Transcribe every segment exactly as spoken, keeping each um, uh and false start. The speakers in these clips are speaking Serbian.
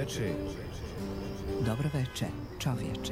veče. Dobro veče, čovječe.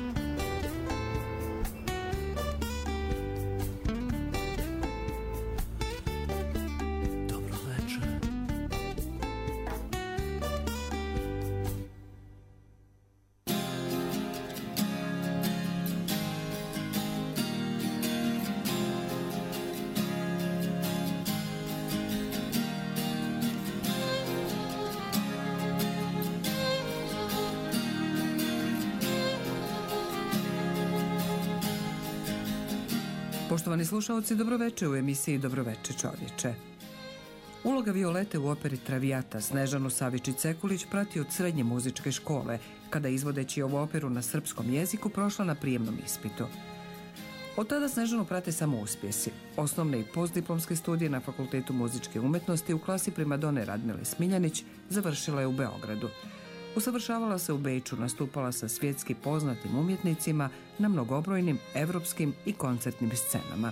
Poštovani slušalci, dobroveče u emisiji Dobroveče čovječe. Uloga Violete u operi Traviata Snežanu Savičić-Sekulić prati od srednje muzičke škole, kada izvodeći ovu operu na srpskom jeziku prošla na prijemnom ispitu. Od tada Snežanu prate samo uspjesi. Osnovne i postdiplomske studije na Fakultetu muzičke umjetnosti u klasi primadone Radmile Smiljanić završila je u Beogradu. Usavršavala se u Beču, nastupala sa svjetski poznatim umjetnicima na mnogobrojnim evropskim i koncertnim scenama.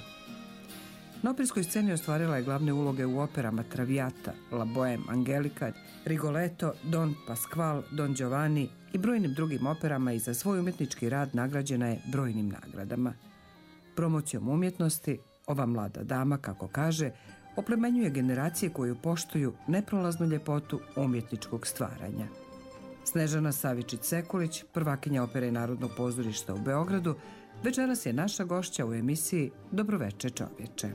Na operskoj sceni ostvarila je glavne uloge u operama Traviata, La Bohème, Angelica, Rigoletto, Don Pasquale, Don Giovanni i brojnim drugim operama i za svoj umjetnički rad nagrađena je brojnim nagradama. Promocijom umjetnosti, ova mlada dama, kako kaže, oplemenjuje generacije koju poštuju neprolaznu ljepotu umjetničkog stvaranja. Snežana Savičić-Sekulić, prvakinja opere Narodnog pozorišta u Beogradu, večeras je naša gošća u emisiji Dobroveče čovječe.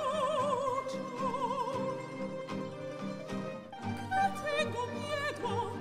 Tengo miedo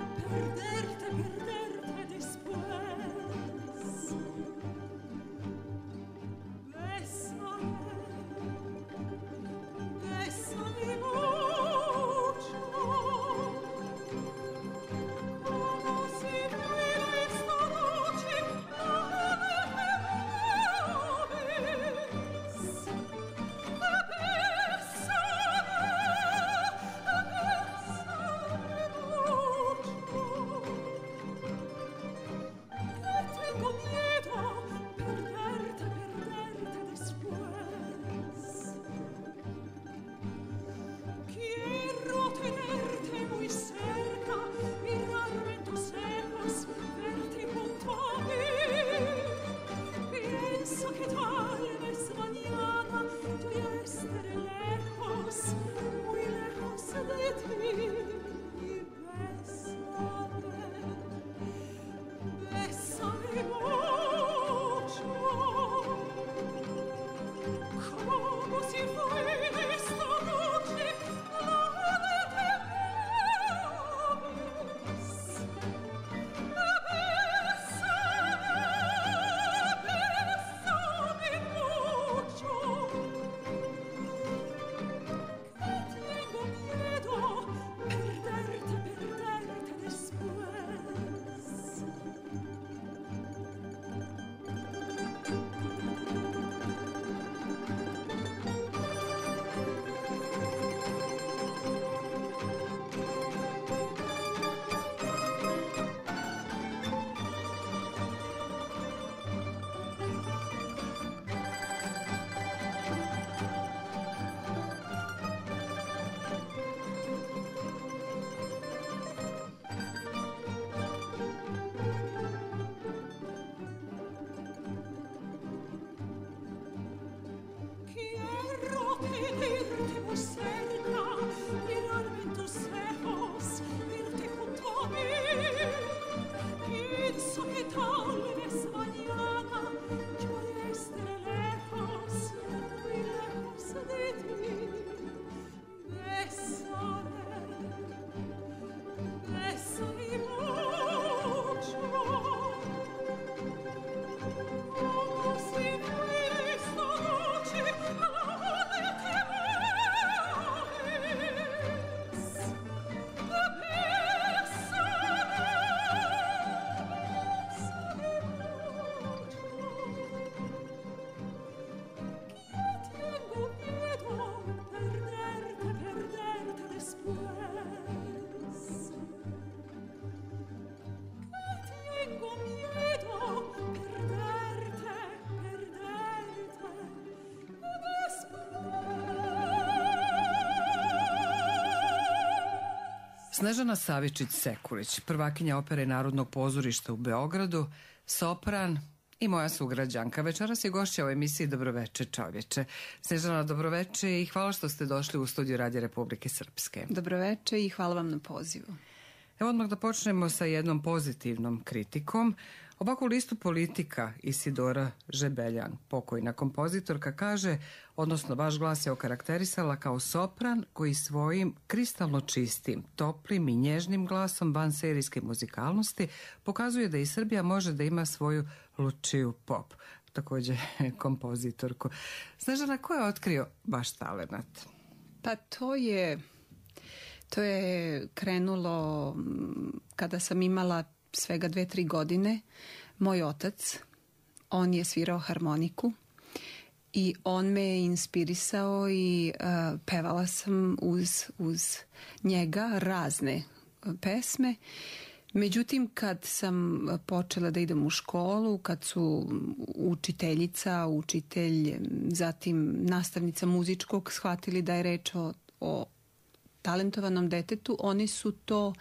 Snežana Savičić-Sekulić, prvakinja Opere Narodnog pozorišta u Beogradu, sopran i moja sugrađanka. Večeras je gošća u emisiji Dobroveče čovječe. Snežana, dobroveče i hvala što ste došli u studiju Radija Republike Srpske. Dobroveče i hvala vam na pozivu. Evo odmah da počnemo sa jednom pozitivnom kritikom. Ovako u listu Politika Isidora Žebeljan, pokojna kompozitorka, kaže, odnosno vaš glas je okarakterisala kao sopran koji svojim kristalno čistim, toplim i nježnim glasom van serijske muzikalnosti pokazuje da i Srbija može da ima svoju Lučiju Pop, također kompozitorku. Snežana, ko je otkrio vaš talenat? Pa to je, to je krenulo kada sam imala svega dve, tri godine. Moj otac, on je svirao harmoniku i on me je inspirisao i uh, pevala sam uz, uz njega razne pesme. Međutim, kad sam počela da idem u školu, kad su učiteljica, učitelj, zatim nastavnica muzičkog shvatili da je reč o, o talentovanom detetu, oni su to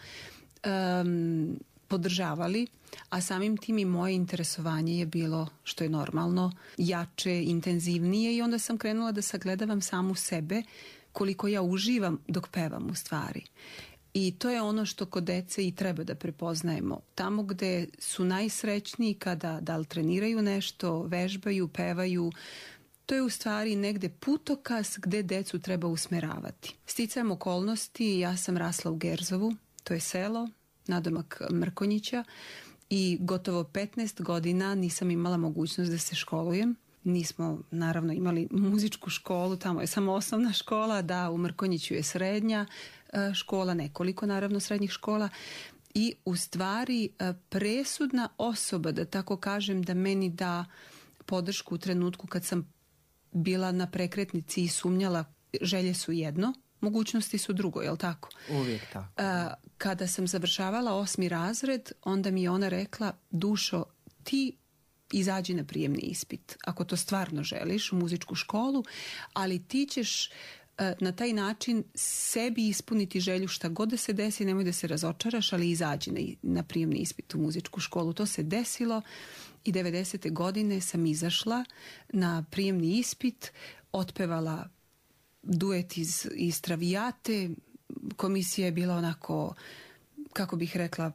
um, podržavali, a samim tim i moje interesovanje je bilo, što je normalno, jače, intenzivnije i onda sam krenula da sagledavam samu sebe, koliko ja uživam dok pevam u stvari. I to je ono što kod dece i treba da prepoznajemo. Tamo gde su najsrećniji kada da li treniraju nešto, vežbaju, pevaju, to je u stvari negde putokaz gde decu treba usmeravati. Sticajem okolnosti, ja sam rasla u Gerzovu, to je selo, nadomak Mrkonjića, i gotovo petnaest godina nisam imala mogućnost da se školujem. Nismo naravno imali muzičku školu, tamo je samo osnovna škola, da, u Mrkonjiću je srednja škola, nekoliko naravno srednjih škola, i u stvari presudna osoba, da tako kažem, da meni da podršku u trenutku kad sam bila na prekretnici i sumnjala, želje su jedno, mogućnosti su drugo, je li tako? Uvijek tako. A, kada sam završavala osmi razred, onda mi je ona rekla, Dušo, ti izađi na prijemni ispit, ako to stvarno želiš, u muzičku školu, ali ti ćeš a, na taj način sebi ispuniti želju šta god da se desi, nemoj da se razočaraš, ali izađi na, na prijemni ispit u muzičku školu. To se desilo i devedesete godine sam izašla na prijemni ispit, otpevala duet iz, iz Travijate. Komisija je bila onako, kako bih rekla,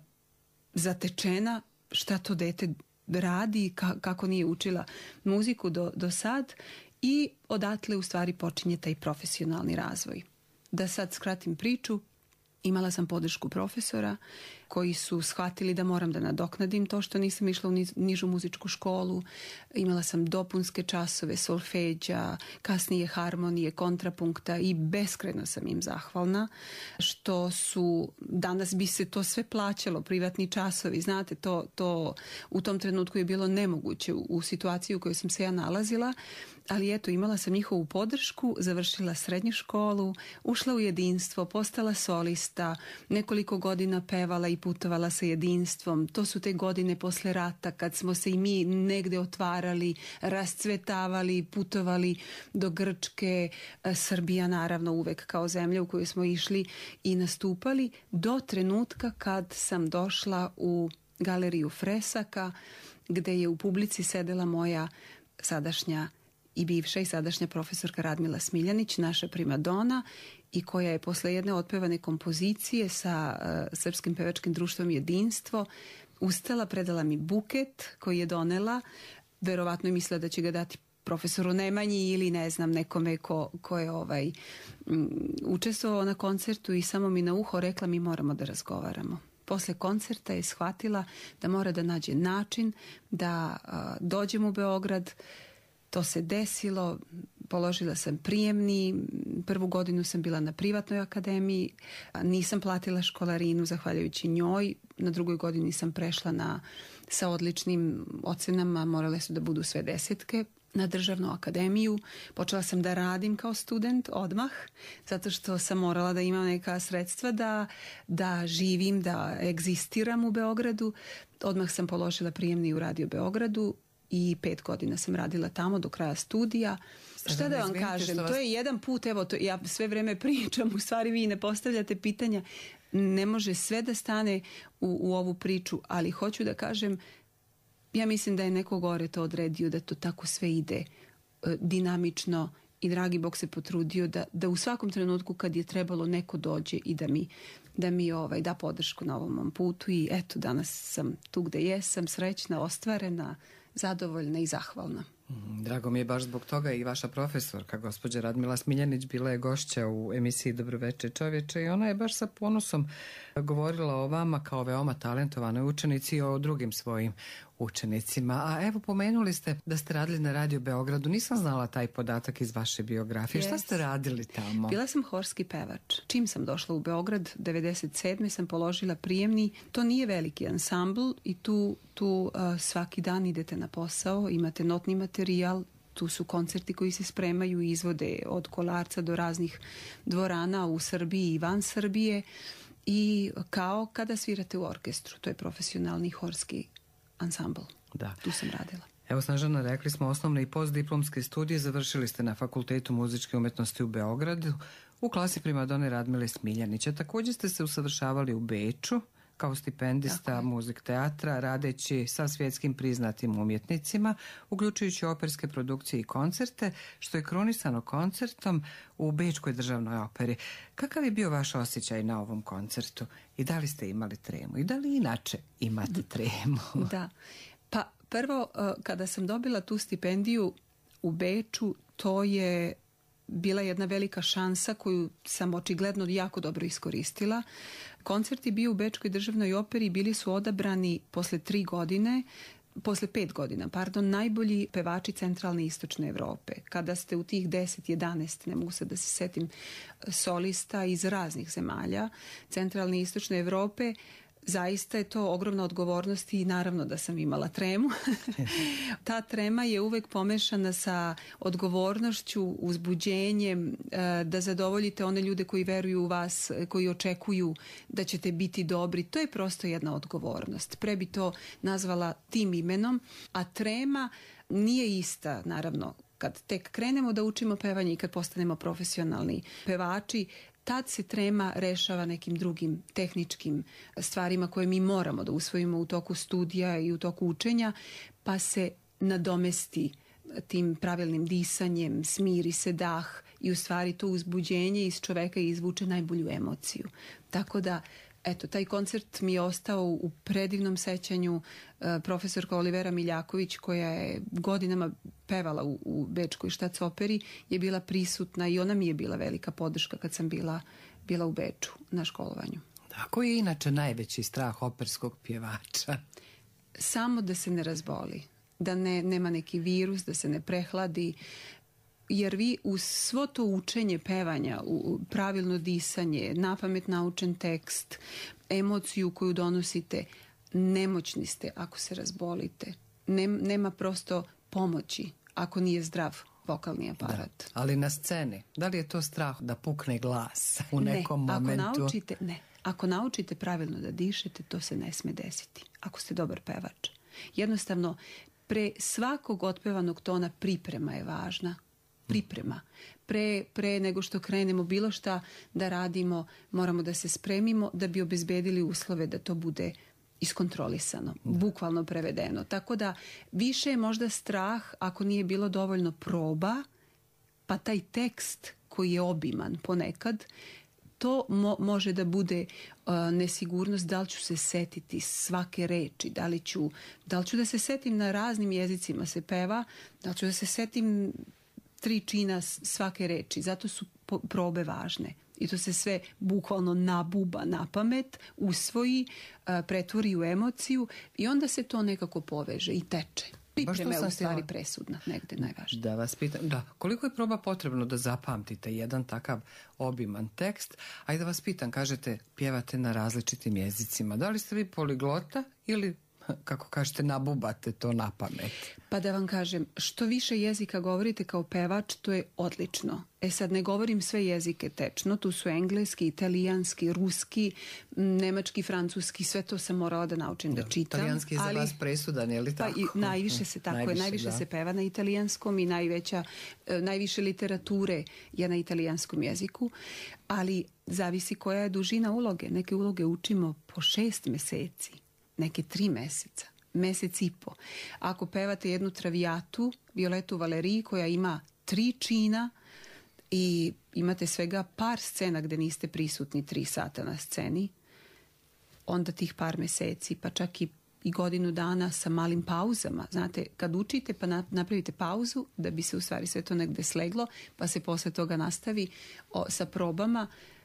zatečena šta to dete radi, ka, kako nije učila muziku do, do sad, i odatle u stvari počinje taj profesionalni razvoj. Da sad skratim priču, imala sam podršku profesora koji su shvatili da moram da nadoknadim to što nisam išla u nižu muzičku školu. Imala sam dopunske časove, solfeđa, kasnije harmonije, kontrapunkta i beskrajno sam im zahvalna što su, danas bi se to sve plaćalo, privatni časovi, znate, to, to u tom trenutku je bilo nemoguće u, u situaciji u kojoj sam se ja nalazila, ali eto, imala sam njihovu podršku, završila srednju školu, ušla u jedinstvo, postala solista, nekoliko godina pevala i putovala sa jedinstvom. To su te godine posle rata kad smo se i mi negde otvarali, rascvetavali, putovali do Grčke, Srbija naravno uvek kao zemlja u koju smo išli i nastupali, do trenutka kad sam došla u galeriju Fresaka, gde je u publici sedela moja sadašnja i bivša i sadašnja profesorka Radmila Smiljanić, naša primadona, i koja je posle jedne otpevane kompozicije sa uh, Srpskim pevačkim društvom Jedinstvo ustala, predala mi buket koji je donela, verovatno je mislila da će ga dati profesoru Nemanji ili ne znam nekome ko, ko je ovaj, um, učestvovao na koncertu, i samo mi na uho rekla, mi moramo da razgovaramo. Posle koncerta je shvatila da mora da nađe način da uh, dođem u Beograd. To se desilo, položila sam prijemni, prvu godinu sam bila na privatnoj akademiji, nisam platila školarinu zahvaljujući njoj, na drugoj godini sam prešla na, sa odličnim ocenama, morale su da budu sve desetke, na državnu akademiju. Počela sam da radim kao student odmah, zato što sam morala da imam neka sredstva da, da živim, da egzistiram u Beogradu. Odmah sam položila prijemni u Radio Beogradu i pet godina sam radila tamo do kraja studija. Sada šta da vam kažem, vas... to je jedan put, evo, to, ja sve vreme pričam, u stvari vi ne postavljate pitanja. ne može sve da stane u, u ovu priču, ali hoću da kažem, ja mislim da je neko gore to odredio, da to tako sve ide e, dinamično i dragi Bog se potrudio da, da u svakom trenutku kad je trebalo neko dođe i da mi, da mi ovaj, da podršku na ovom mom putu i eto danas sam tu gde jesam, srećna, ostvarena, zadovoljna i zahvalna. Drago mi je baš zbog toga i vaša profesorka, gospođa Radmila Smiljanić, bila je gošća u emisiji Dobroveče čovječe i ona je baš sa ponosom govorila o vama kao veoma talentovanoj učenici i o drugim svojim učenicima. A evo, pomenuli ste da ste radili na Radio Beogradu. Nisam znala taj podatak iz vaše biografije. Yes. Šta ste radili tamo? Bila sam horski pevač. Čim sam došla u Beograd, devedeset sedme sam položila prijemni. To nije veliki ansambl i tu, tu uh, svaki dan idete na posao, imate notni materijal, tu su koncerti koji se spremaju i izvode od Kolarca do raznih dvorana u Srbiji i van Srbije i kao kada svirate u orkestru. To je profesionalni horski ansambl. Da. Tu sam radila. Evo, Snežana, rekli smo osnovne i postdiplomske studije završili ste na Fakultetu muzičke umetnosti u Beogradu u klasi primadone Radmile Smiljanić. Također ste se usavršavali u Beču kao stipendista muzik teatra, radeći sa svjetskim priznatim umjetnicima, uključujući operske produkcije i koncerte, što je krunisano koncertom u Bečkoj državnoj operi. Kakav je bio vaš osjećaj na ovom koncertu? I da li ste imali tremu? I da li inače imate tremu? Da. Pa prvo, kada sam dobila tu stipendiju u Beču, to je bila jedna velika šansa koju sam očigledno jako dobro iskoristila. Koncert je bio u Bečkoj državnoj operi i bili su odabrani posle tri godine, posle pet godina, pardon, najbolji pevači centralne i istočne Evrope. Kada ste u tih deset jedanaest, ne mogu sad da se setim, solista iz raznih zemalja centralne i istočne Evrope, zaista je to ogromna odgovornost i naravno da sam imala tremu. Ta trema je uvek pomešana sa odgovornošću, uzbuđenjem, da zadovoljite one ljude koji veruju u vas, koji očekuju da ćete biti dobri. To je prosto jedna odgovornost. Pre bi to nazvala tim imenom, a trema nije ista, naravno, kad tek krenemo da učimo pevanje i kad postanemo profesionalni pevači. Tad se trema rešava nekim drugim tehničkim stvarima koje mi moramo da usvojimo u toku studija i u toku učenja, pa se nadomesti tim pravilnim disanjem, smiri se dah i u stvari to uzbuđenje iz čoveka izvuče najbolju emociju. Tako da, eto, taj koncert mi je ostao u predivnom sećanju. Profesorka Olivera Miljaković, koja je godinama pevala u, u Bečkoj štac operi, je bila prisutna i ona mi je bila velika podrška kad sam bila, bila u Beču na školovanju. A koji je inače najveći strah operskog pjevača? Samo da se ne razboli, da ne, nema neki virus, da se ne prehladi, jer vi uz svo to učenje pevanja, u pravilno disanje, napamet naučen tekst, emociju koju donosite, nemoćni ste ako se razbolite. Nem, nema prosto pomoći ako nije zdrav vokalni aparat. Da, ali na sceni, da li je to strah da pukne glas u nekom ne, momentu? Ako naučite, ne, ako naučite pravilno da dišete, to se ne sme desiti. Ako ste dobar pevač. Jednostavno, pre svakog otpevanog tona priprema je važna. Priprema. Pre, pre nego što krenemo bilo šta da radimo, moramo da se spremimo da bi obezbedili uslove da to bude iskontrolisano, bukvalno prevedeno. Tako da više je možda strah ako nije bilo dovoljno proba, pa taj tekst koji je obiman ponekad, to mo- može da bude uh, nesigurnost da li ću se setiti svake reči, da li ću, da li ću da se setim na raznim jezicima se peva, da li ću da se setim tri čina svake reči. Zato su po- probe važne. I to se sve bukvalno nabuba na pamet, usvoji, uh, pretvori u emociju i onda se to nekako poveže i teče. Priprema je u stvari presudna, negde najvažnije. Da vas pitam, da, koliko je proba potrebno da zapamtite jedan takav obiman tekst, a i da vas pitam, kažete, pjevate na različitim jezicima. Da li ste vi poliglota ili kako kažete, nabubate to na pamet? Pa da vam kažem, što više jezika govorite kao pevač, to je odlično. E sad, ne govorim sve jezike tečno, tu su engleski, italijanski, ruski, nemački, francuski, sve to sam morala da naučim da, da čitam. Italijanski je za ali, vas presudan, je li tako? Pa i najviše se tako najviše, je, najviše da. se peva na italijanskom i najveća, najviše literature je na italijanskom jeziku, ali zavisi koja je dužina uloge. Neke uloge učimo po šest meseci, neke tri meseca, mesec i po. Ako pevate jednu Traviatu, Violetu Valeriji, koja ima tri čina i imate svega par scena gde niste prisutni tri sata na sceni, onda tih par meseci, pa čak i, i godinu dana sa malim pauzama. Znate, kad učite pa napravite pauzu da bi se u stvari sve to negde sleglo, pa se posle toga nastavi o, sa probama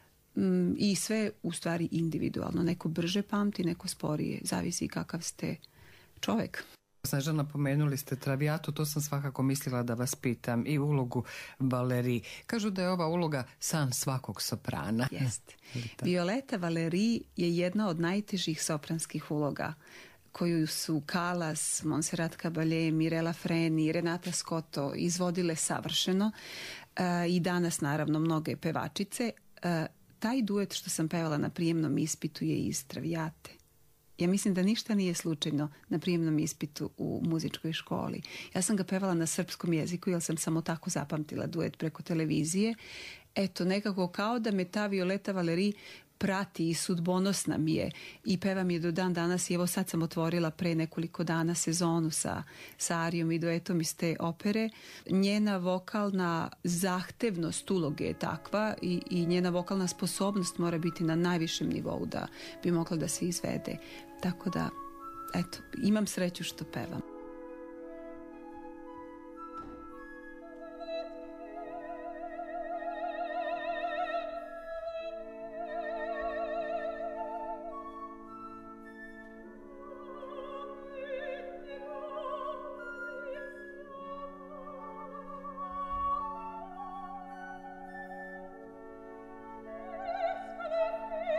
m, i sve u stvari individualno. Neko brže pamti, neko sporije. Zavisi kakav ste čovek. Snežana, pomenuli ste Traviatu, to sam svakako mislila da vas pitam, i ulogu Valeriji. Kažu da je ova uloga san svakog soprana. Jeste. Violeta Valeriji je jedna od najtežih sopranskih uloga koju su Callas, Montserrat Caballé, Mirella Freni, Renata Scotto izvodile savršeno e, i danas naravno mnoge pevačice. E, taj duet što sam pevala na prijemnom ispitu je iz Traviate. Ja mislim da ništa nije slučajno na prijemnom ispitu u muzičkoj školi. Ja sam ga pevala na srpskom jeziku jer sam samo tako zapamtila duet preko televizije. Eto, nekako kao da me ta Violeta Valeriji prati i sudbonosna mi je i pevam je do dan danas i evo sad sam otvorila pre nekoliko dana sezonu sa, sa arijom i duetom iz te opere. Njena vokalna zahtevnost uloge je takva i, i njena vokalna sposobnost mora biti na najvišem nivou da bi mogla da se izvede. Tako da, eto, imam sreću što pevam.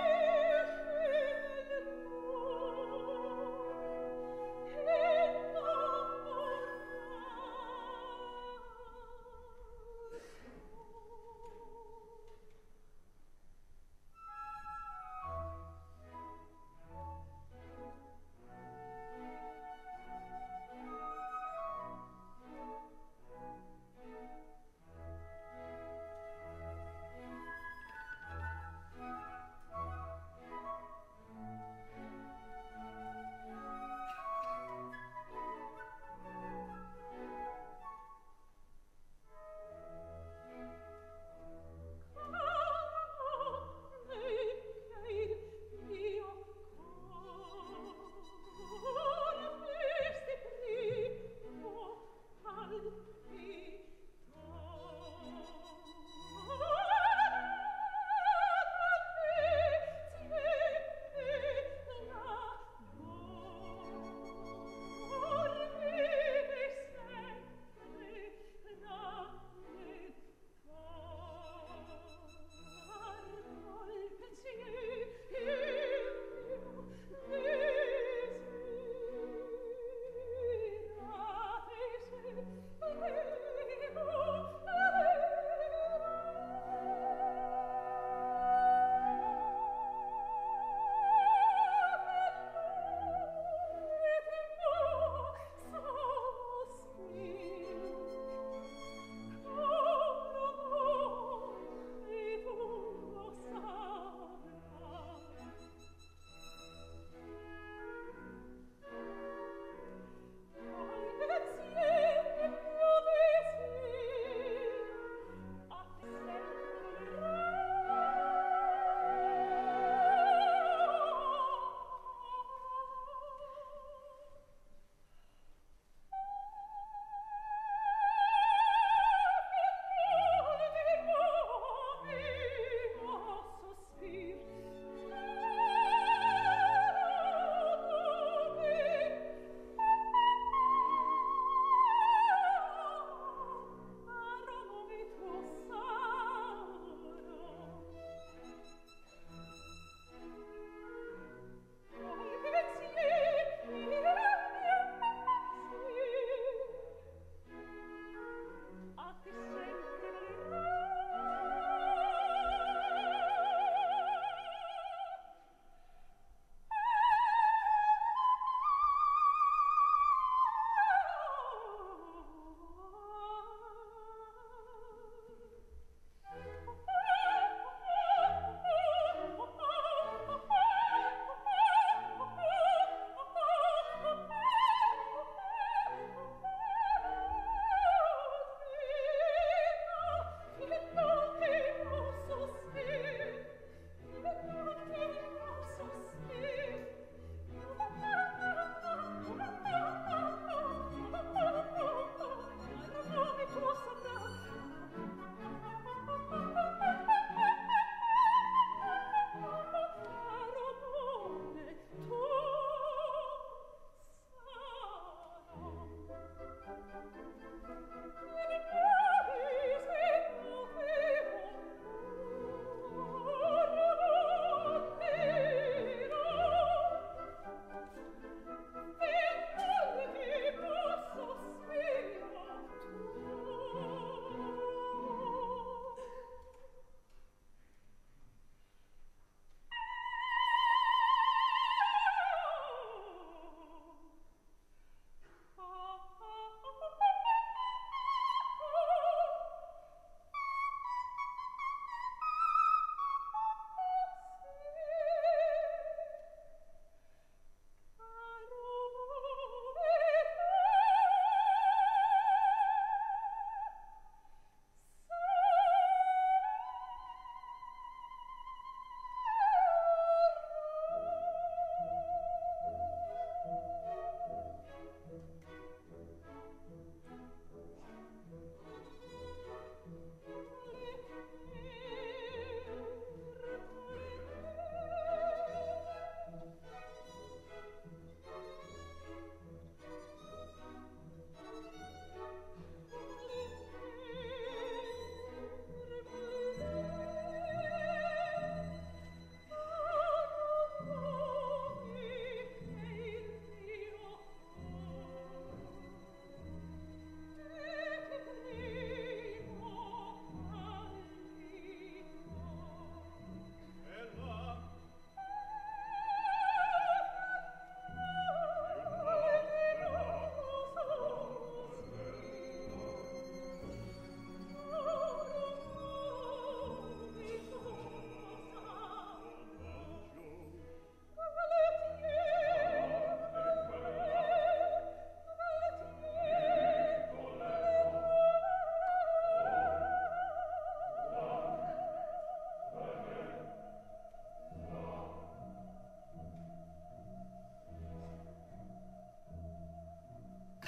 Oh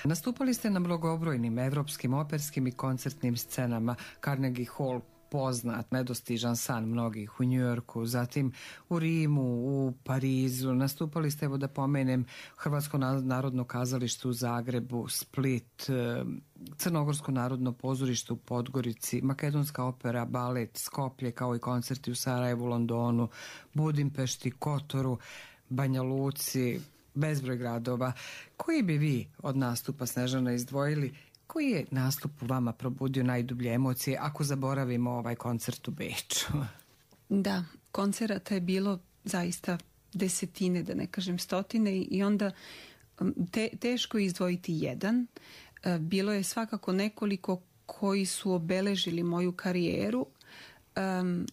Nastupali ste na mnogobrojnim evropskim, operskim i koncertnim scenama. Carnegie Hall, poznat, nedostižan san mnogih, u Njujorku, zatim u Rimu, u Parizu. Nastupali ste, evo da pomenem, Hrvatsko narodno kazalište u Zagrebu, Split, Crnogorsko narodno pozorište u Podgorici, Makedonska opera, balet, Skoplje, kao i koncerti u Sarajevu, Londonu, Budimpešti, Kotoru, Banja Luci, bezbroj gradova. Koji bi vi od nastupa, Snežana, izdvojili? Koji je nastup u vama probudio najdublje emocije, ako zaboravimo ovaj koncert u Beču? Da, koncerata je bilo zaista desetine, da ne kažem stotine, i onda te, teško izdvojiti jedan. Bilo je svakako nekoliko koji su obeležili moju karijeru. Um,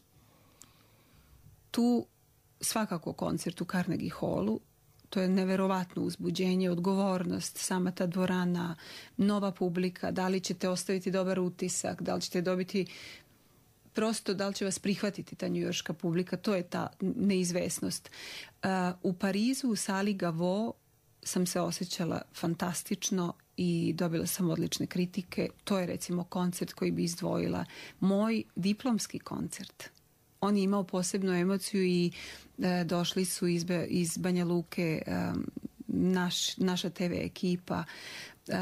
tu svakako koncert u Carnegie Hallu. To je neverovatno uzbuđenje, odgovornost, sama ta dvorana, nova publika, da li ćete ostaviti dobar utisak, da li ćete dobiti, prosto da li će vas prihvatiti ta njujorška publika, to je ta neizvesnost. Uh, u Parizu, u sali Gaveau, sam se osjećala fantastično i dobila sam odlične kritike. To je recimo koncert koji bi izdvojila. Moj diplomski koncert. On je imao posebnu emociju i e, došli su iz, iz Banja Luke e, naš, naša te ve ekipa. E,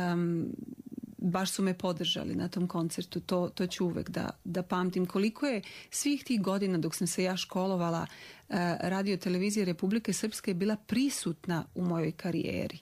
baš su me podržali na tom koncertu. To, to ću uvek da, da pamtim. Koliko je svih tih godina dok sam se ja školovala, e, Radio televizija Republike Srpske je bila prisutna u mojoj karijeri.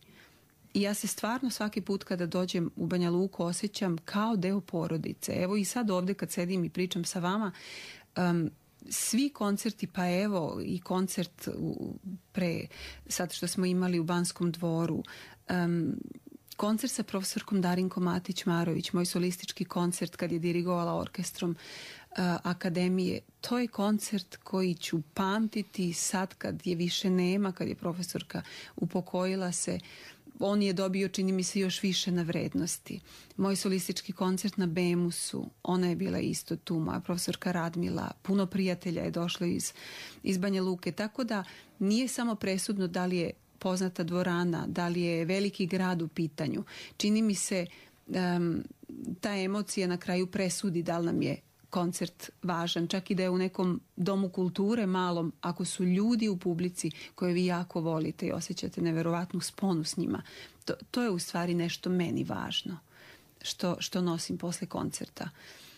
I ja se stvarno svaki put kada dođem u Banja Luku osjećam kao deo porodice. Evo i sad ovde kad sedim i pričam sa vama, um, svi koncerti, pa evo i koncert u, pre, sad što smo imali u Banskom dvoru, um, koncert sa profesorkom Darinkom Matić-Marović, moj solistički koncert kad je dirigovala orkestrom uh, akademije, to je koncert koji ću pamtiti sad kad je više nema, kad je profesorka upokojila se. On je dobio, čini mi se, još više na vrednosti. Moj solistički koncert na Bemusu, ona je bila isto tu, moja profesorka Radmila, puno prijatelja je došlo iz, iz Banja Luke, tako da nije samo presudno da li je poznata dvorana, da li je veliki grad u pitanju. Čini mi se um, ta emocija na kraju presudi da li nam je koncert važan, čak i da je u nekom domu kulture malom, ako su ljudi u publici koje vi jako volite i osjećate neverovatnu sponu s njima, to, to je u stvari nešto meni važno, što, što nosim posle koncerta.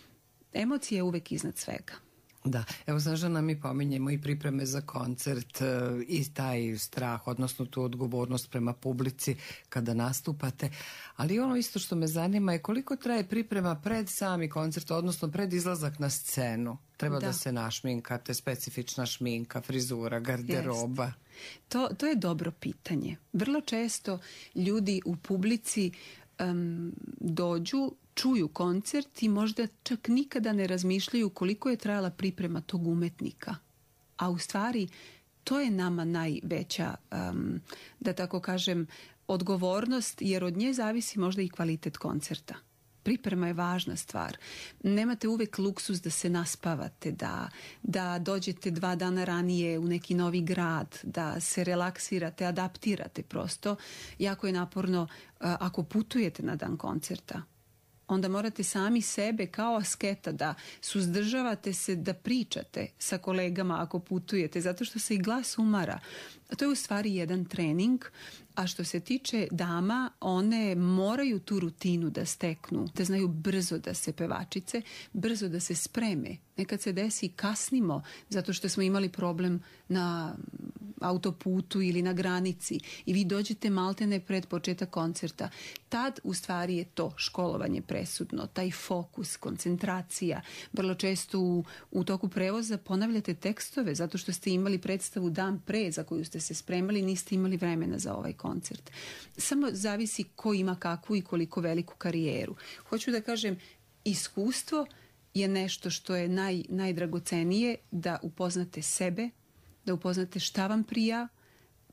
Emocija je uvek iznad svega. Da, evo Snežana, mi pominjemo i pripreme za koncert i taj strah, odnosno tu odgovornost prema publici kada nastupate, ali ono isto što me zanima je koliko traje priprema pred sami koncert, odnosno pred izlazak na scenu. Treba da, da se našminkate, specifična šminka, frizura, garderoba. To, to je dobro pitanje. Vrlo često ljudi u publici um, dođu, čuju koncert i možda čak nikada ne razmišljaju koliko je trajala priprema tog umetnika. A u stvari to je nama najveća, um, da tako kažem, odgovornost, jer od nje zavisi možda i kvalitet koncerta. Priprema je važna stvar. Nemate uvek luksus da se naspavate, da, da dođete dva dana ranije u neki novi grad, da se relaksirate, adaptirate prosto. Jako je naporno uh, ako putujete na dan koncerta. Onda morate sami sebe kao asketa da suzdržavate se da pričate sa kolegama ako putujete, zato što se i glas umara. To je u stvari jedan trening, a što se tiče dama, one moraju tu rutinu da steknu, da znaju brzo da se pevačice, brzo da se spreme. Nekad se desi kasnimo zato što smo imali problem na autoputu ili na granici i vi dođete maltene pred početak koncerta. Tad u stvari je to školovanje presudno, taj fokus, koncentracija. Vrlo često u, u toku prevoza ponavljate tekstove zato što ste imali predstavu dan pre za koju ste se spremali, niste imali vremena za ovaj koncert. Samo zavisi ko ima kakvu i koliko veliku karijeru. Hoću da kažem, iskustvo je nešto što je naj, najdragocenije, da upoznate sebe, da upoznate šta vam prija,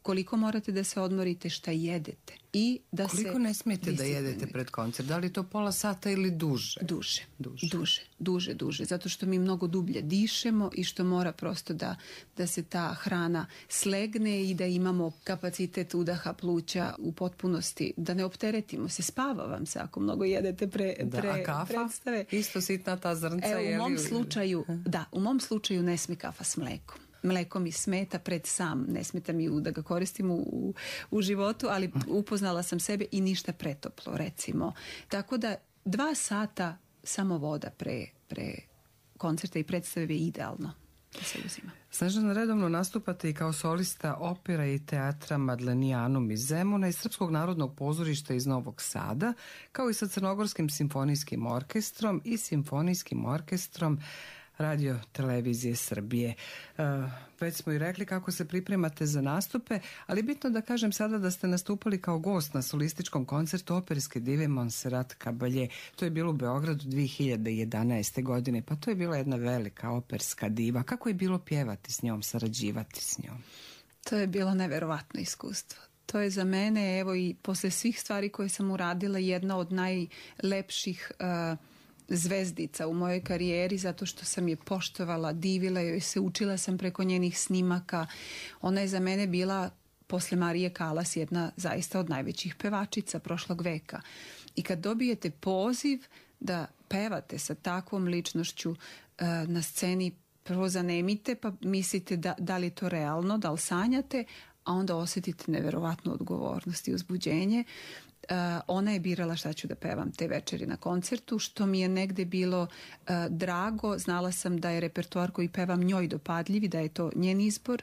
koliko morate da se odmorite, šta jedete. I da koliko se ne smijete da jedete pred koncert? Da li to pola sata ili duže? Duže, duže, duže, duže, duže. Zato što mi mnogo dublje dišemo i što mora prosto da, da se ta hrana slegne i da imamo kapacitet udaha pluća u potpunosti, da ne opteretimo se. Spava vam se ako mnogo jedete pre, da, pre a kafa? Predstave. Isto sitna ta zrnca. E, u mom li... slučaju, da, u mom slučaju ne sme kafa s mlekom. Mleko mi smeta pred sam, ne smeta mi da ga koristim u, u životu, ali upoznala sam sebe i ništa pretoplo, recimo. Tako da dva sata samo voda pre, pre koncerta i predstave je idealno da se uzima. Snežana, redovno nastupate i kao solista opera i teatra Madlenijanum iz Zemuna i Srpskog narodnog pozorišta iz Novog Sada, kao i sa Crnogorskim simfonijskim orkestrom i simfonijskim orkestrom Radio televizije Srbije. Uh, već smo i rekli kako se pripremate za nastupe, ali bitno da kažem sada da ste nastupali kao gost na solističkom koncertu operske dive Montserrat Caballé. To je bilo u Beogradu dve hiljade jedanaeste. godine, pa to je bila jedna velika operska diva. Kako je bilo pjevati s njom, sarađivati s njom? To je bilo neverovatno iskustvo. To je za mene, evo i posle svih stvari koje sam uradila, jedna od najlepših uh, zvezdica u mojoj karijeri, zato što sam je poštovala, divila joj se, učila sam preko njenih snimaka. Ona je za mene bila, posle Marije Kalas, jedna zaista od najvećih pevačica prošlog veka. I kad dobijete poziv da pevate sa takvom ličnošću uh, na sceni, prvo zanemite pa mislite da, da li je to realno, da li sanjate, a onda osjetite neverovatnu odgovornost i uzbuđenje. Uh, ona je birala šta ću da pevam te večeri na koncertu, što mi je negde bilo uh, drago. Znala sam da je repertoar koji pevam njoj dopadljiv i da je to njen izbor.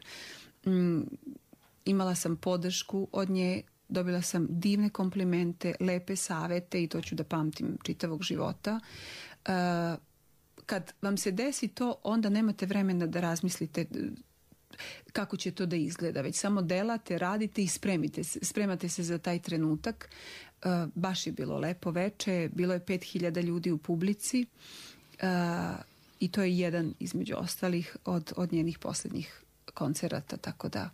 Um, imala sam podršku od nje, dobila sam divne komplimente, lepe savete i to ću da pamtim čitavog života. Uh, kad vam se desi to, onda nemate vremena da razmislite kako će to da izgleda, već samo delate, radite i spremite se, spremate se za taj trenutak. Uh, baš je bilo lepo veče, bilo je pet hiljada ljudi u publici uh, i to je jedan između ostalih od, od njenih posljednjih koncerata, tako da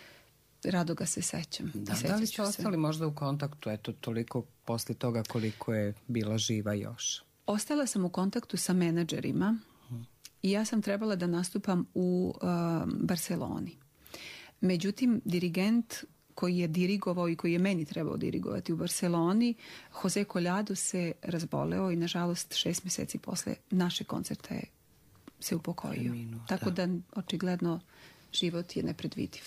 rado ga se sećam. Da, da li ste ostali možda u kontaktu, eto, toliko posle toga koliko je bila živa još? Ostala sam u kontaktu sa menadžerima i ja sam trebala da nastupam u uh, Barceloni. Međutim, dirigent koji je dirigovao i koji je meni trebao dirigovati u Barceloni, Jose Collado, se razboleo i nažalost šest mjeseci posle naše koncerta je se upokojio. Minu, Tako da. da očigledno život je nepredvidiv.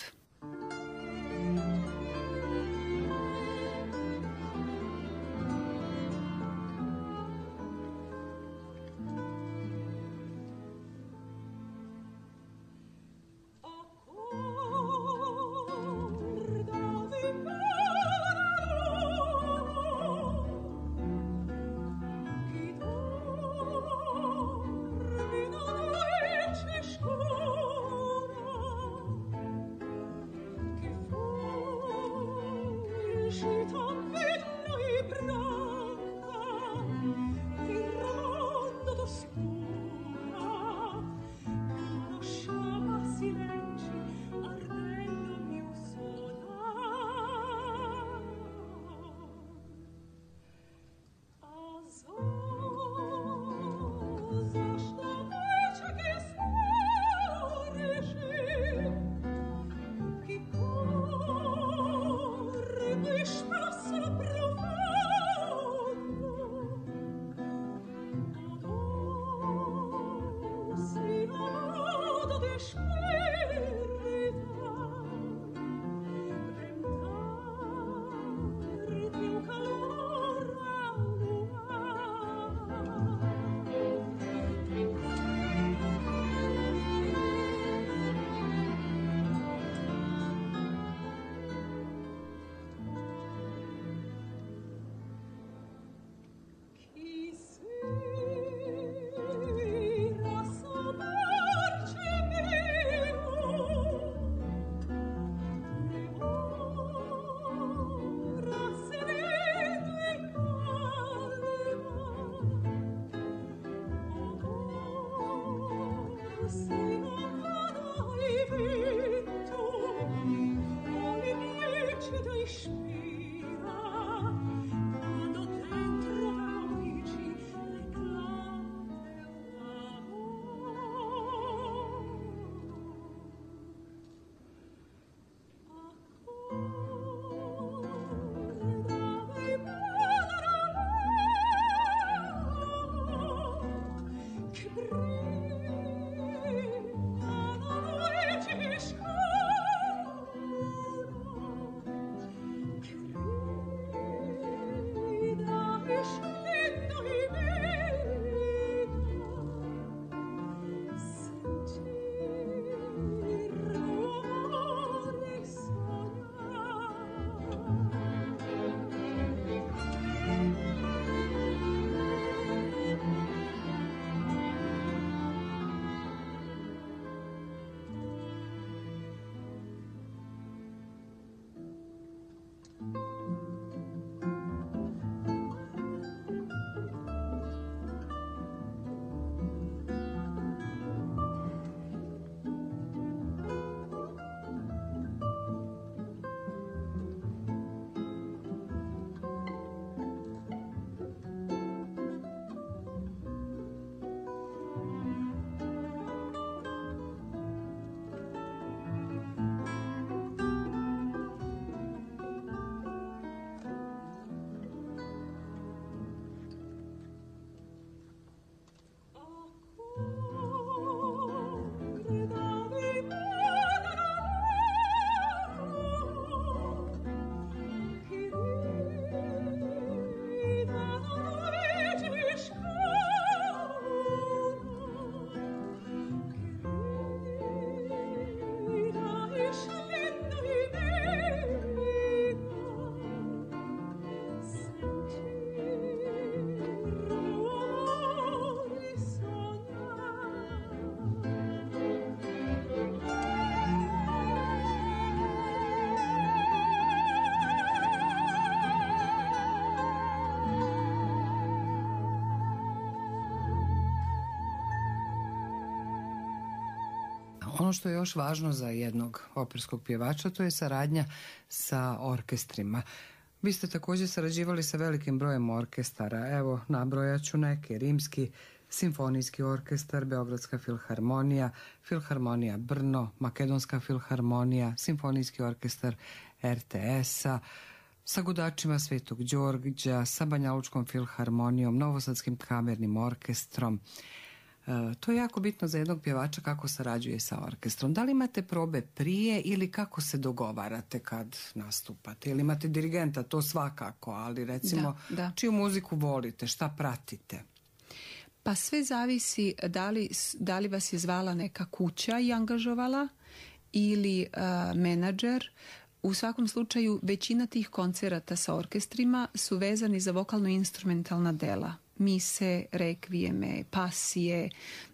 Stop! Ono što je još važno za jednog operskog pjevača, to je saradnja sa orkestrima. Vi ste također sarađivali sa velikim brojem orkestara. Evo, nabrojat ću neke. Rimski simfonijski orkestar, Beogradska filharmonija, Filharmonija Brno, Makedonska filharmonija, Simfonijski orkestar er te es-a, sa Gudačima Svetog Đorđa, sa Banjalučkom filharmonijom, Novosadskim kamernim orkestrom. E, to je jako bitno za jednog pjevača kako sarađuje sa orkestrom. Da li imate probe prije ili kako se dogovarate kad nastupate? Ili imate dirigenta, to svakako, ali recimo da, da. čiju muziku volite, šta pratite? Pa sve zavisi da li, da li vas je zvala neka kuća i angažovala ili uh, menadžer. U svakom slučaju većina tih koncerata sa orkestrima su vezani za vokalno-instrumentalna dela. Mise, rekvijeme, pasije,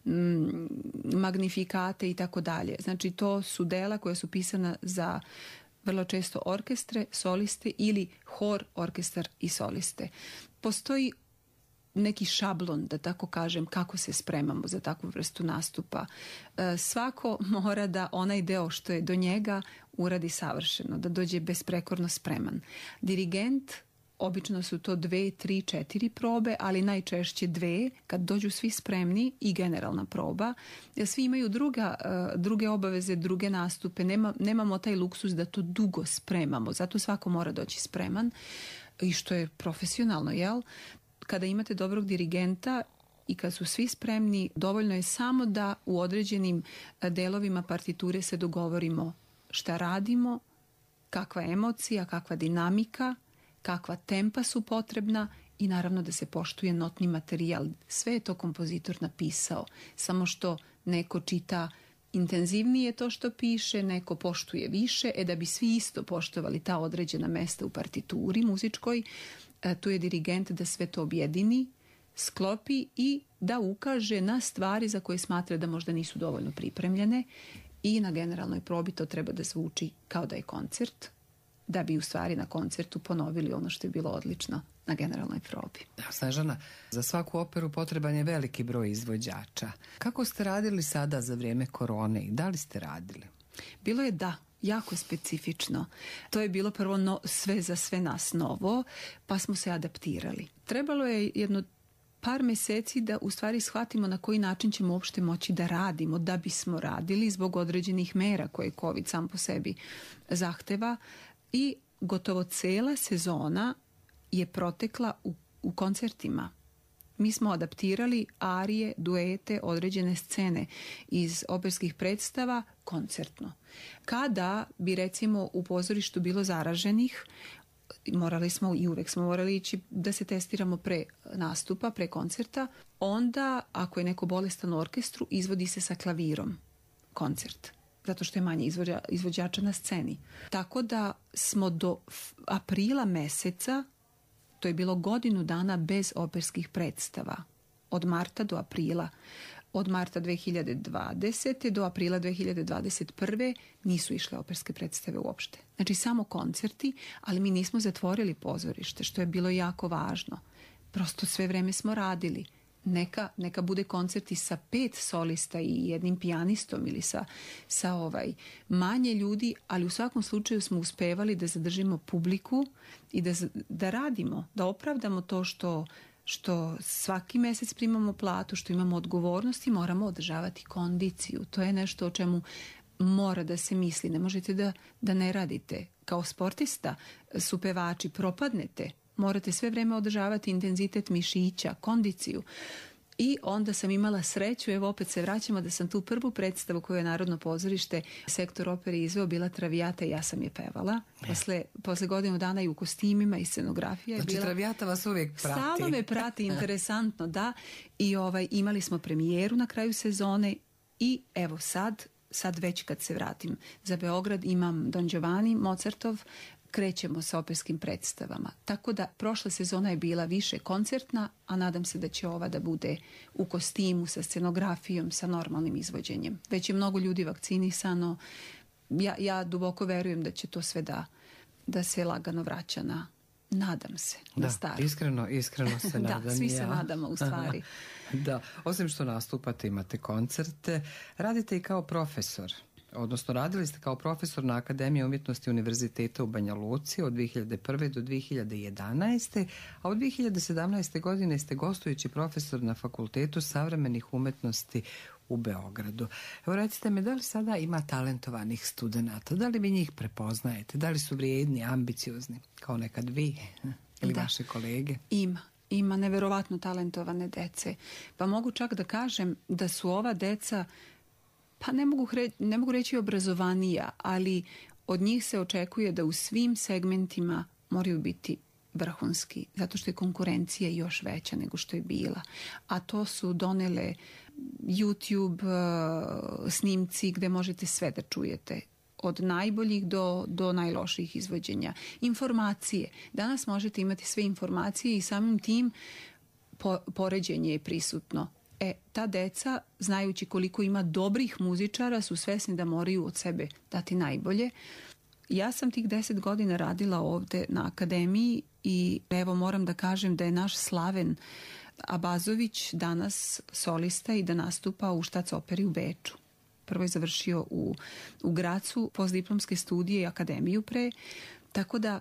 m, magnifikate i tako dalje. Znači to su dela koja su pisana za vrlo često orkestre, soliste ili hor, orkestar i soliste. Postoji neki šablon, da tako kažem, kako se spremamo za takvu vrstu nastupa. E, svako mora da onaj deo što je do njega uradi savršeno, da dođe besprekorno spreman. Dirigent, obično su to dve, tri, četiri probe, ali najčešće dve, kad dođu svi spremni i generalna proba, jer svi imaju druga, druge obaveze, druge nastupe, Nema, nemamo taj luksus da to dugo spremamo, zato svako mora doći spreman i što je profesionalno, jel? Kada imate dobrog dirigenta i kad su svi spremni, dovoljno je samo da u određenim delovima partiture se dogovorimo šta radimo, kakva emocija, kakva dinamika, kakva tempa su potrebna i naravno da se poštuje notni materijal. Sve je to kompozitor napisao, samo što neko čita intenzivnije to što piše, neko poštuje više, e da bi svi isto poštovali ta određena mesta u partituri muzičkoj, tu je dirigent da sve to objedini, sklopi i da ukaže na stvari za koje smatra da možda nisu dovoljno pripremljene i na generalnoj probi to treba da zvuči kao da je koncert, da bi u stvari na koncertu ponovili ono što je bilo odlično na generalnoj probi. Snežana, za svaku operu potreban je veliki broj izvođača. Kako ste radili sada za vrijeme korone i da li ste radili? Bilo je da. Jako specifično. To je bilo prvo no, sve za sve nas novo, pa smo se adaptirali. Trebalo je jedno par meseci da u stvari shvatimo na koji način ćemo uopšte moći da radimo, da bismo radili zbog određenih mera koje COVID sam po sebi zahteva i gotovo cela sezona je protekla u, u koncertima. Mi smo adaptirali arije, duete, određene scene iz operskih predstava koncertno. Kada bi recimo u pozorištu bilo zaraženih, morali smo i uvek smo morali ići da se testiramo pre nastupa, pre koncerta, onda ako je neko bolestan u orkestru, izvodi se sa klavirom koncert, zato što je manje izvođa, izvođača na sceni. Tako da smo do aprila meseca, to je bilo godinu dana bez operskih predstava. Od marta do aprila. Od marta dve hiljade dvadesete do aprila dve hiljade dvadeset prve nisu išle operske predstave uopšte. Znači samo koncerti, ali mi nismo zatvorili pozorište, što je bilo jako važno. Prosto sve vreme smo radili. Neka, neka bude koncerti sa pet solista i jednim pijanistom ili sa, sa ovaj manje ljudi, ali u svakom slučaju smo uspevali da zadržimo publiku i da, da radimo, da opravdamo to što, što svaki mesec primamo platu, što imamo odgovornost i moramo održavati kondiciju. To je nešto o čemu mora da se misli. Ne možete da, da ne radite. Kao sportista su pevači, propadnete. Morate sve vreme održavati intenzitet mišića, kondiciju. I onda sam imala sreću, evo opet se vraćamo, da sam tu prvu predstavu koju je Narodno pozorište, sektor opere izveo, bila Traviata i ja sam je pevala. Posle, posle godinu dana i u kostimima i scenografija. Znači bila... Traviata vas uvijek prati. Stalno me prati, interesantno, da. I ovaj, imali smo premijeru na kraju sezone i evo sad, sad već kad se vratim za Beograd, imam Don Giovanni, Mozartov, krećemo sa operskim predstavama. Tako da prošla sezona je bila više koncertna, a nadam se da će ova da bude u kostimu, sa scenografijom, sa normalnim izvođenjem. Već je mnogo ljudi vakcinisano. Ja, ja duboko verujem da će to sve da, da se lagano vraća na, Nadam se, da, na staro. Iskreno, iskreno se nadam. Da, svi ja. se nadamo u stvari. Da, osim što nastupate, imate koncerte, radite i kao profesor. Odnosno, radili ste kao profesor na Akademiji umjetnosti Univerziteta u Banja Luci od dve hiljade prve do dve hiljade jedanaeste. a od dve hiljade sedamnaeste. godine ste gostujući profesor na Fakultetu savremenih umetnosti u Beogradu. Evo, recite mi, da li sada ima talentovanih studenata? Da li vi njih prepoznajete? Da li su vrijedni, ambiciozni, kao nekad vi ili da. vaše kolege? Ima. Ima neverovatno talentovane dece. Pa mogu čak da kažem da su ova deca, pa ne mogu, hre, ne mogu reći obrazovanija, ali od njih se očekuje da u svim segmentima moraju biti vrhunski, zato što je konkurencija još veća nego što je bila. A to su donele YouTube uh, snimci gde možete sve da čujete. Od najboljih do, do najloših izvođenja. Informacije. Danas možete imati sve informacije i samim tim po, poređenje je prisutno. E, ta deca, znajući koliko ima dobrih muzičara, su svesni da moraju od sebe dati najbolje. Ja sam tih deset godina radila ovde na akademiji i evo moram da kažem da je naš Slaven Abazović danas solista i da nastupa u Štac operi u Beču. Prvo je završio u, u Gracu postdiplomske studije i akademiju pre, tako da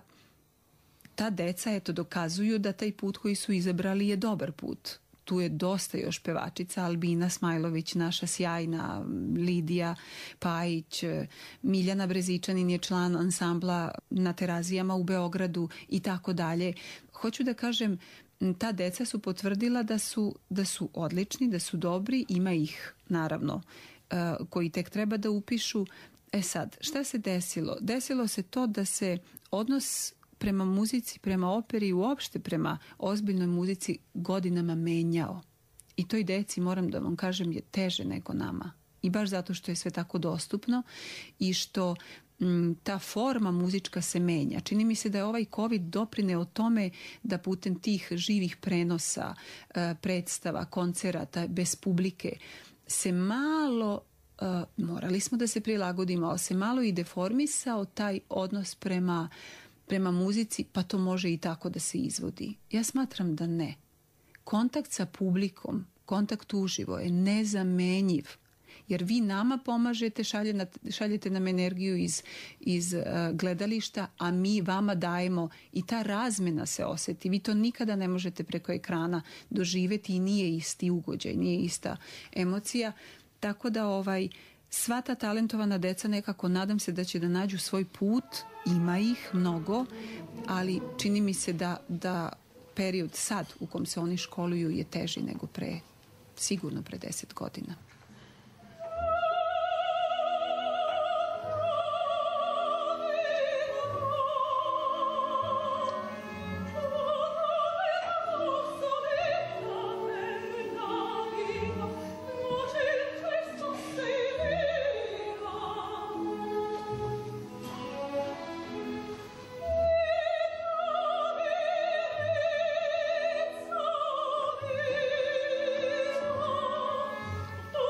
ta deca eto dokazuju da taj put koji su izabrali je dobar put. Tu je dosta još pevačica, Albina Smajlović, naša sjajna, Lidija Pajić, Miljana Brezičanin je član ansambla na Terazijama u Beogradu i tako dalje. Hoću da kažem, ta deca su potvrdila da su, da su odlični, da su dobri, ima ih naravno koji tek treba da upišu. E sad, šta se desilo? Desilo se to da se odnos prema muzici, prema operi i uopšte prema ozbiljnoj muzici godinama menjao. I toj deci, moram da vam kažem, je teže nego nama. I baš zato što je sve tako dostupno i što m, ta forma muzička se menja. Čini mi se da je ovaj COVID doprineo tome da putem tih živih prenosa, predstava, koncerata, bez publike, se malo, uh, morali smo da se prilagodimo, ali se malo i deformisao taj odnos prema, prema muzici, pa to može i tako da se izvodi. Ja smatram da ne. Kontakt sa publikom, kontakt uživo je nezamenjiv, jer vi nama pomažete, šaljete nam energiju iz, iz uh, gledališta, a mi vama dajemo i ta razmena se oseti. Vi to nikada ne možete preko ekrana doživeti i nije isti ugođaj, nije ista emocija. Tako da ovaj, sva ta talentovana deca nekako nadam se da će da nađu svoj put, ima ih mnogo, ali čini mi se da, da period sad u kom se oni školuju je teži nego pre, sigurno pre deset godina. Oh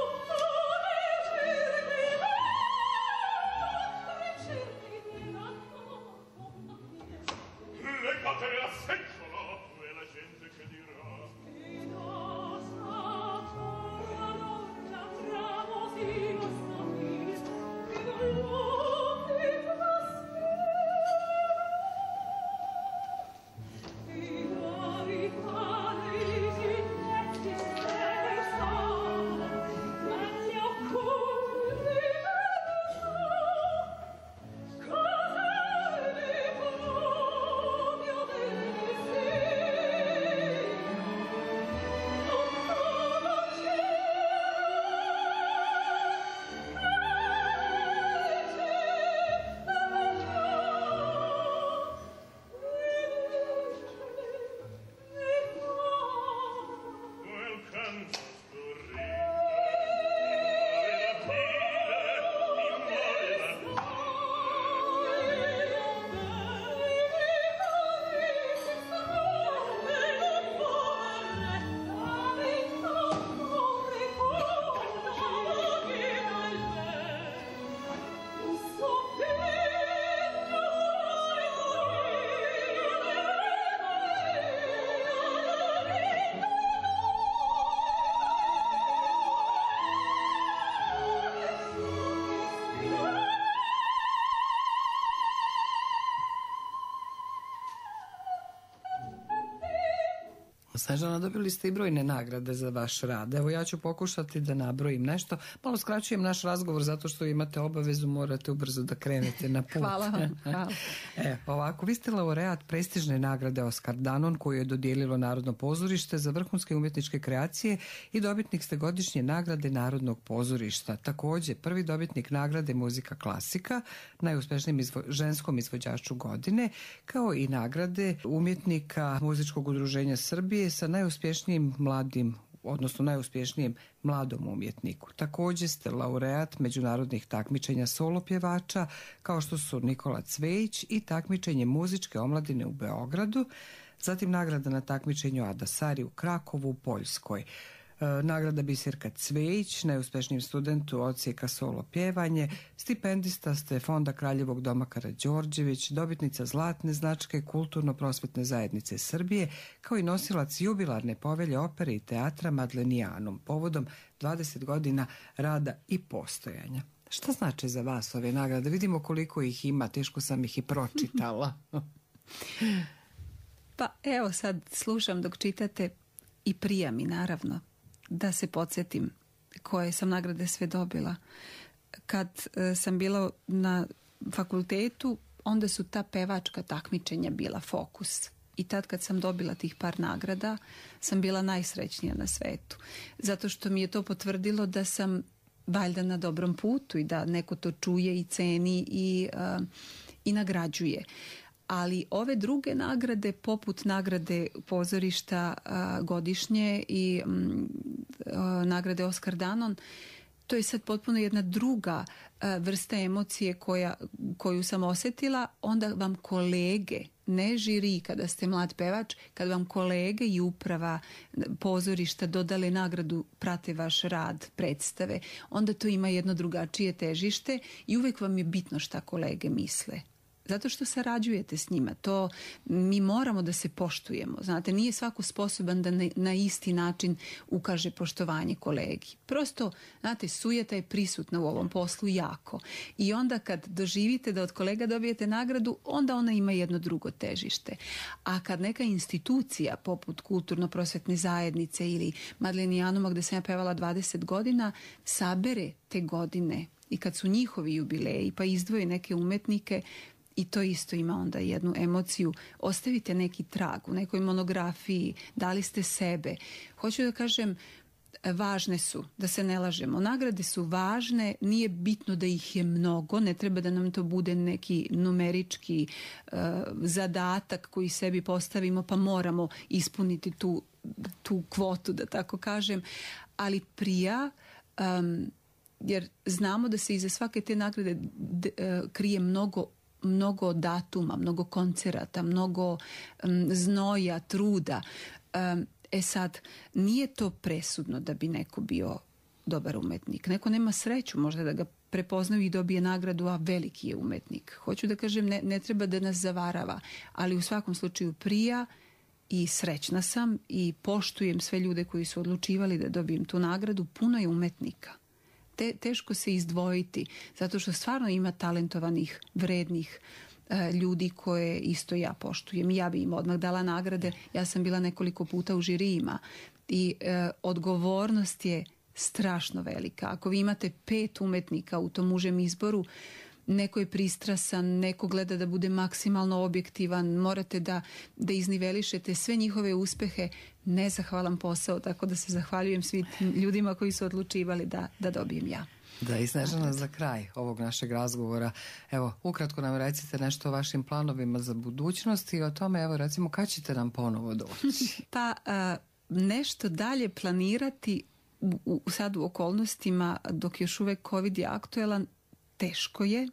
Snežana, dobili ste i brojne nagrade za vaš rad. Evo, ja ću pokušati da nabrojim nešto. Malo skraćujem naš razgovor zato što imate obavezu, morate ubrzo da krenete na put. Hvala vam. Hvala. E, ovako, vi ste laureat prestižne nagrade Oskar Danon koju je dodijelilo Narodno pozorište za vrhunske umjetničke kreacije i dobitnik ste godišnje nagrade Narodnog pozorišta. Također, prvi dobitnik nagrade Muzika klasika, najuspješnijem izvo, ženskom izvođaču godine, kao i nagrade umjetnika Muzičkog udruženja Srbije sa najuspješnijim mladim, odnosno najuspješnijem mladom umjetniku. Također ste laureat međunarodnih takmičenja solo pjevača kao što su Nikola Cvejić i takmičenje muzičke omladine u Beogradu, zatim nagrada na takmičenju Ada Sari u Krakovu u Poljskoj. Nagrada Biserka Cvejić, najuspješnijem studentu odsjeka solo pjevanje, stipendista ste Fonda Kraljevog doma Karađorđević, dobitnica zlatne značke Kulturno-prosvetne zajednice Srbije, kao i nosilac jubilarne povelje opere i teatra Madlenijanum, povodom dvadeset godina rada i postojanja. Šta znači za vas ove nagrade? Vidimo koliko ih ima, teško sam ih i pročitala. Pa evo sad slušam dok čitate i prija mi naravno da se podsjetim koje sam nagrade sve dobila. Kad e, sam bila na fakultetu, onda su ta pevačka takmičenja bila fokus. I tad kad sam dobila tih par nagrada, sam bila najsrećnija na svetu. Zato što mi je to potvrdilo da sam valjda na dobrom putu i da neko to čuje i ceni i, e, i nagrađuje. Ali ove druge nagrade, poput nagrade pozorišta a, godišnje i m, a, nagrade Oskar Danon, to je sad potpuno jedna druga a, vrsta emocije koja, koju sam osjetila. Onda vam kolege, ne žiri kada ste mlad pevač, kad vam kolege i uprava pozorišta dodale nagradu, prate vaš rad, predstave, onda to ima jedno drugačije težište i uvek vam je bitno šta kolege misle. Zato što sarađujete s njima. To mi moramo da se poštujemo. Znate, nije svako sposoban da na, na isti način ukaže poštovanje kolegi. Prosto, znate, sujeta je prisutna u ovom poslu jako. I onda kad doživite da od kolega dobijete nagradu, onda ona ima jedno drugo težište. A kad neka institucija poput Kulturno-prosvetne zajednice ili Madlenijanuma, gde sam ja pevala dvadeset godina, sabere te godine i kad su njihovi jubileji pa izdvoje neke umetnike, i to isto ima onda jednu emociju. Ostavite neki trag u nekoj monografiji, dali ste sebe. Hoću da kažem, važne su, da se ne lažemo. Nagrade su važne, nije bitno da ih je mnogo, ne treba da nam to bude neki numerički uh, zadatak koji sebi postavimo pa moramo ispuniti tu, tu kvotu, da tako kažem. Ali prija, um, jer znamo da se iza svake te nagrade d, uh, krije mnogo mnogo datuma, mnogo koncerata, mnogo um, znoja, truda. Um, e sad, nije to presudno da bi neko bio dobar umetnik. Neko nema sreću možda da ga prepoznaju i dobije nagradu, a veliki je umetnik. Hoću da kažem, ne, ne treba da nas zavarava, ali u svakom slučaju prija i srećna sam i poštujem sve ljude koji su odlučivali da dobijem tu nagradu. Puno je umetnika. Te, teško se izdvojiti, zato što stvarno ima talentovanih, vrednih e, ljudi koje isto ja poštujem. Ja bi im odmah dala nagrade. Ja sam bila nekoliko puta u žirijima i e, odgovornost je strašno velika. Ako vi imate pet umetnika u tom užem izboru, neko je pristrasan, neko gleda da bude maksimalno objektivan, morate da, da iznivelišete sve njihove uspehe. Nezahvalan posao, tako da se zahvaljujem svim ljudima koji su odlučivali da, da dobijem ja. Da, i Snežana, za kraj ovog našeg razgovora, evo, ukratko nam recite nešto o vašim planovima za budućnost i o tome, evo, recimo, kad ćete nam ponovo doći? Pa, a, nešto dalje planirati u, u, sad u okolnostima dok još uvek COVID je aktuelan, teško je.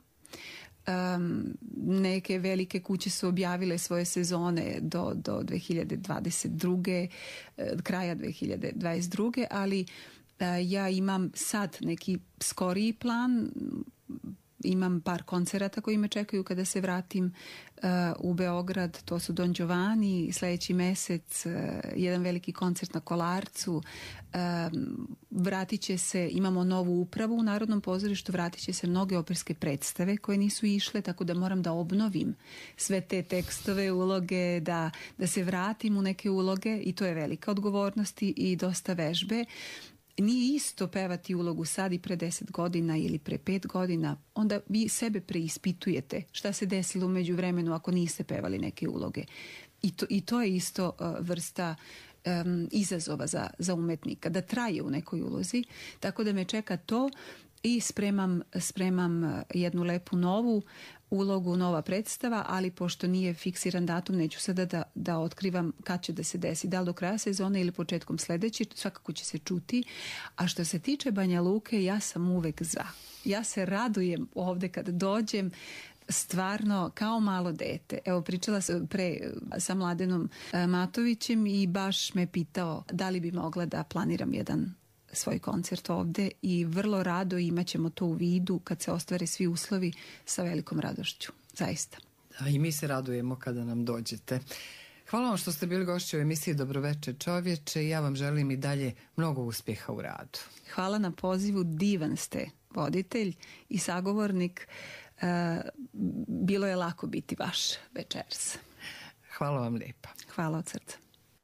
Um, neke velike kuće su objavile svoje sezone do, do dve hiljade dvadeset druge. kraja dve hiljade dvadeset druge. ali uh, ja imam sad neki skoriji plan. imam par koncerata koji me čekaju kada se vratim uh, u Beograd. To su Don Giovanni, sljedeći mesec uh, jedan veliki koncert na Kolarcu. Um, vratit će se, imamo novu upravu u Narodnom pozorištu, vratit će se mnoge operske predstave koje nisu išle, tako da moram da obnovim sve te tekstove, uloge, da, da se vratim u neke uloge i to je velika odgovornost i dosta vežbe. Nije isto pevati ulogu sad i pre deset godina ili pre pet godina. Onda vi sebe preispitujete šta se desilo u međuvremenu ako niste pevali neke uloge. I to, i to je isto uh, vrsta um, izazova za, za umetnika, da traje u nekoj ulozi. Tako da me čeka to i spremam, spremam jednu lepu novu ulogu, nova predstava, ali pošto nije fiksiran datum, neću sada da, da otkrivam kad će da se desi, da li do kraja sezone ili početkom sledeće, svakako će se čuti. A što se tiče Banja Luke, ja sam uvek za. Ja se radujem ovde kad dođem, stvarno kao malo dete. Evo, pričala sam pre sa Mladenom Matovićem i baš me pitao da li bi mogla da planiram jedan svoj koncert ovde i vrlo rado imat ćemo to u vidu kad se ostvare svi uslovi, sa velikom radošću. Zaista. Da, i mi se radujemo kada nam dođete. Hvala vam što ste bili gošći u emisiji Dobroveče čovječe i ja vam želim i dalje mnogo uspjeha u radu. Hvala na pozivu, divan ste voditelj i sagovornik. E, bilo je lako biti vaš večeras. Hvala vam lijepa. Hvala od srca.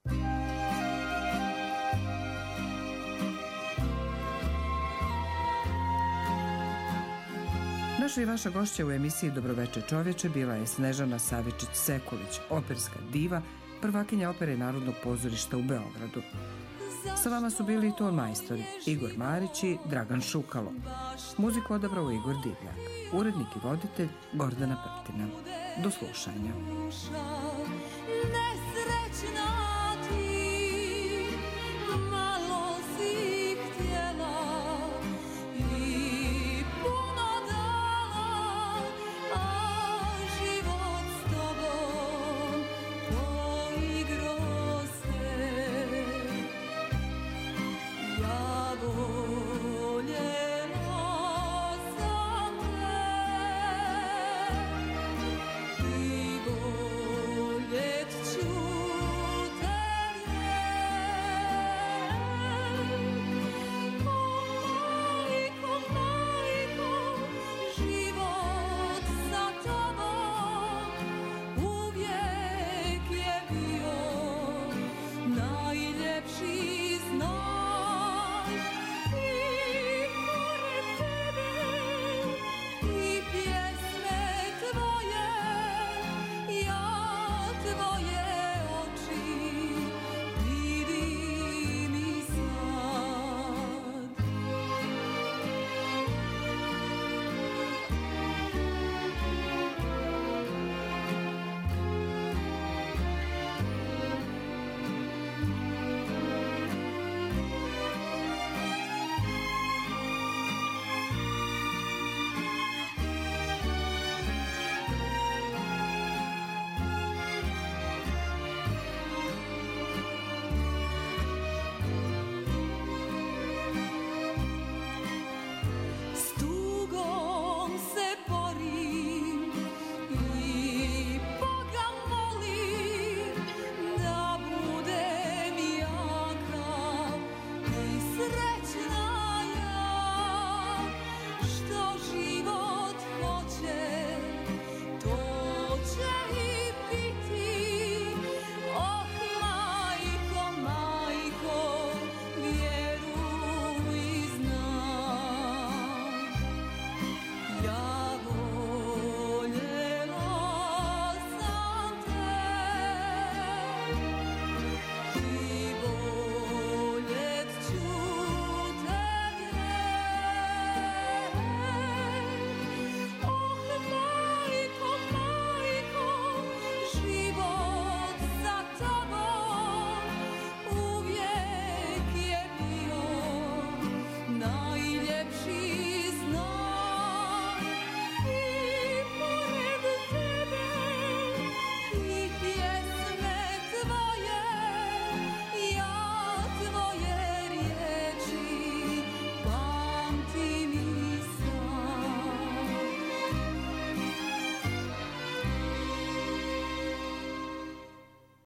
Naša i vaša gošća u emisiji Dobroveče čovječe bila je Snežana Savičić-Sekulić, operska diva, prvakinja opere Narodnog pozorišta u Beogradu. Sa vama su bili i ton majstori Igor Marić i Dragan Šukalo. Muziku odabrao Igor Divljak. Urednik i voditelj Gordana Prtina. Do slušanja.